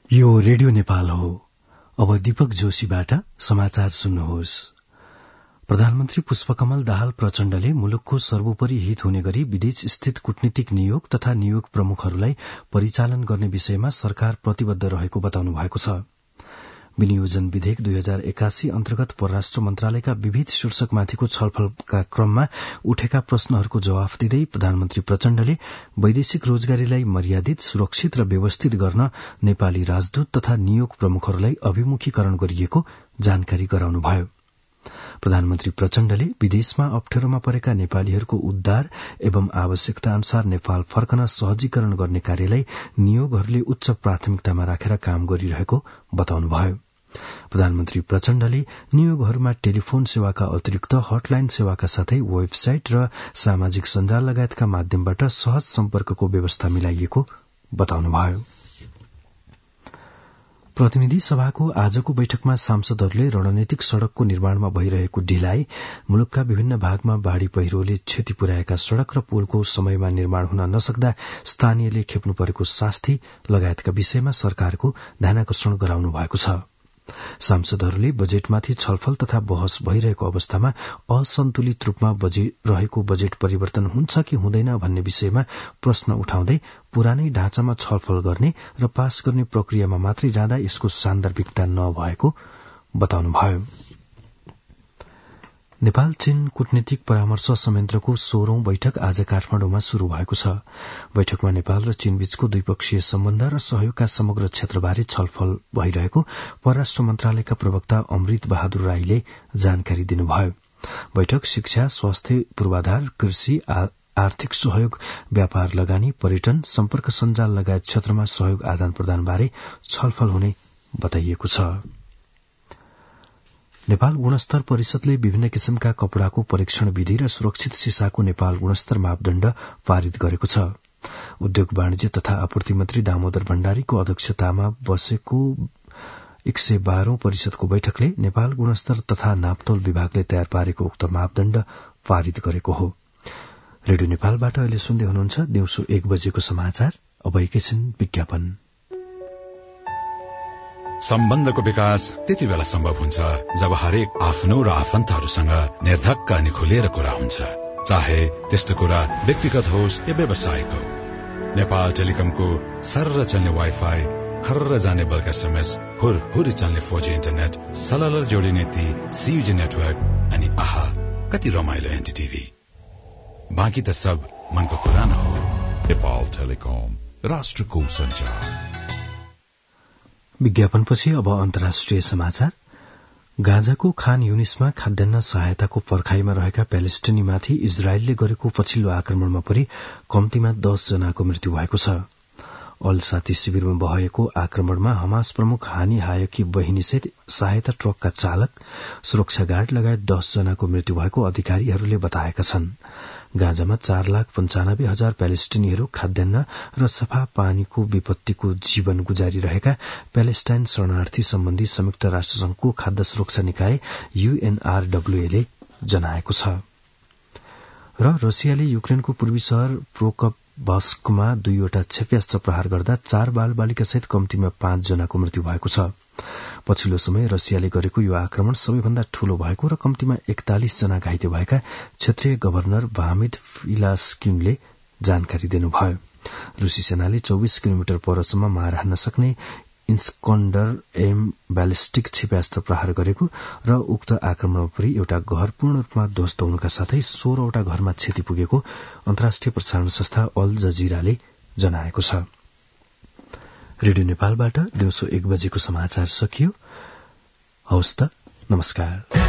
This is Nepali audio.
यो रेडियो नेपाल हो। अब दीपक जोशीबाट समाचार सुन्नुहोस्। प्रधानमन्त्री पुष्पकमल दाहाल प्रचण्डले मुलुकको सर्वोपरि हित हुने गरी विदेश स्थित कूटनीतिक नियोग तथा नियोग प्रमुखहरूलाई परिचालन गर्ने विषयमा सरकार प्रतिबद्ध रहेको बताउनु भएको छ। विनियोजन विधेयक 2081 अन्तर्गत परराष्ट्र मन्त्रालयका विविध शीर्षकमाथिको छलफलका क्रममा उठेका प्रश्नहरूको जवाफ दिँदै प्रधानमन्त्री प्रचण्डले वैदेशिक रोजगारीलाई मर्यादित, सुरक्षित र व्यवस्थित गर्न नेपाली राजदूत तथा नियोग प्रमुखहरूलाई अभिमुखीकरण गरिएको जानकारी गराउनुभयो। प्रधानमन्त्री प्रचण्डले विदेशमा अप्ठ्यारोमा परेका नेपालीहरूको उद्धार एवं आवश्यकता अनुसार नेपाल फर्कन सहजीकरण गर्ने कार्यलाई नियोगहरूले उच्च प्राथमिकतामा राखेर काम गरिरहेको बताउनुभयो। प्रधानमन्त्री प्रचण्डले नियोगहरूमा टेलिफोन सेवाका अतिरिक्त हटलाइन सेवाका साथै वेबसाइट र सामाजिक सञ्जाल लगायतका माध्यमबाट सहज सम्पर्कको व्यवस्था मिलाइएको बताउनुभयो। प्रतिनिधि सभाको आजको बैठकमा सांसदहरूले रणनीतिक सड़कको निर्माणमा भइरहेको ढिलाइ, मुलुकका विभिन्न भागमा बाढ़ी पहिरोले क्षति पुर्याएका सड़क र पुलको समयमा निर्माण हुन नसक्दा स्थानीयले खेप्नु परेको शास्ति लगायतका विषयमा सरकारको ध्यानाकर्षण गराउनु भएको छ। सांसदहरूले बजेटमाथि छलफल तथा बहस भइरहेको अवस्थामा असन्तुलित रूपमा रहेको बजेट परिवर्तन हुन्छ कि हुँदैन भन्ने विषयमा प्रश्न उठाउँदै पुरानै ढाँचामा छलफल गर्ने र पास गर्ने प्रक्रियामा मात्रै जाँदा यसको सान्दर्भिकता नभएको बताउनुभयो। नेपाल चीन कूटनीतिक परामर्श संयन्त्रको 16औं बैठक आज काठमाडौँमा शुरू भएको छ। बैठकमा नेपाल र चीनबीचको द्विपक्षीय सम्बन्ध र सहयोगका समग्र क्षेत्रबारे छलफल भइरहेको परराष्ट्र मन्त्रालयका प्रवक्ता अमृत बहादुर राईले जानकारी दिनुभयो। बैठक शिक्षा, स्वास्थ्य पूर्वाधार, कृषि, आर्थिक सहयोग, व्यापार लगानी, पर्यटन, सम्पर्क सञ्जाल लगायत क्षेत्रमा सहयोग आदान प्रदानबारे छलफल हुने बताइएको छ। नेपाल गुणस्तर परिषदले विभिन्न किसिमका कपड़ाको परीक्षण विधि र सुरक्षित सिसाको नेपाल गुणस्तर मापदण्ड पारित गरेको छ। उद्योग वाणिज्य तथा आपूर्ति मन्त्री दामोदर भण्डारीको अध्यक्षतामा बसेको 112औं परिषदको बैठकले नेपाल गुणस्तर तथा नापतोल विभागले तयार पारेको उक्त मापदण्ड पारित गरेको हो। रेडियो नेपालबाट अहिले सुन्दै हुनुहुन्छ दिउँसो 1 बजेको समाचार। अब एकैछिन विज्ञापन। सम्बन्धको विकास त्यति बेला सम्भव हुन्छ जब हरेक आफ्नो र आफन्तहरूसँग निर्धक्क अनि खुलेर कुरा हुन्छ, चाहे त्यस्तो कुरा व्यक्तिगत होस् या व्यावसायिक हो। नेपाल टेलिकमको सर्र चल्ने वाइफाई, खर्र जाने बल्क एसएमएस, हुरहुरी चल्ने 4G इन्टरनेट, सलल जोडिने ती CUG नेटवर्क अनि आहा कति रमाइलो एनटीटीभी। बाँकी त सब मनको पुरानो हो। नेपाल टेलिकम, राष्ट्रको सञ्चार। विज्ञापनपछि अब अन्तर्राष्ट्रिय समाचार। गाजाको खान युनिसमा खाद्यान्न सहायताको पर्खाईमा रहेका प्यालेस्टिनीमाथि इजरायलले गरेको पछिल्लो आक्रमणमा परि कम्तीमा 10 जनाको मृत्यु भएको छ। अल साथी शिविरमा भएको आक्रमणमा हमास प्रमुख हानी हायकी बहिनीसहित सहायता ट्रकका चालक, सुरक्षा गार्ड लगायत 10 जनाको मृत्यु भएको अधिकारीहरूले बताएका छन्। गाजामा 4,95,000 प्यालेस्टिनीहरू खाद्यान्न र सफा पानीको विपत्तिको जीवन गुजारिरहेका प्यालेस्टाइन शरणार्थी सम्बन्धी संयुक्त राष्ट्रसंघको खाद्य सुरक्षा निकाय UNRWA ले जनाएको छ। र रसियाले युक्रेनको पूर्वी शहर प्रोकपस्कमा 2वटा क्षेप्यास्त्र प्रहार गर्दा 4 बालबालिकासहित कम्तीमा 5 जनाको मृत्यु भएको छ। पछिल्लो समय रसियाले गरेको यो आक्रमण सबैभन्दा ठूलो भएको र कम्तीमा 41 जना घाइते भएका क्षेत्रीय गभर्नर भामिद फिलास्किनले जानकारी दिनुभयो। रूसी सेनाले 24 किलोमिटर परसम्म मार हान्न सक्ने इस्कन्डर M ब्यालिस्टिक क्षेप्यास्त्र प्रहार गरेको र उक्त आक्रमणपछि एउटा घर पूर्ण रूपमा ध्वस्त हुनुका साथै 16वटा घरमा क्षति पुगेको अन्तर्राष्ट्रिय प्रसारण संस्था अल जजिराले जनाएको छ। रेडियो नेपालबाट दिउँसो 1 बजेको समाचार सकियो। हवस् त, नमस्कार।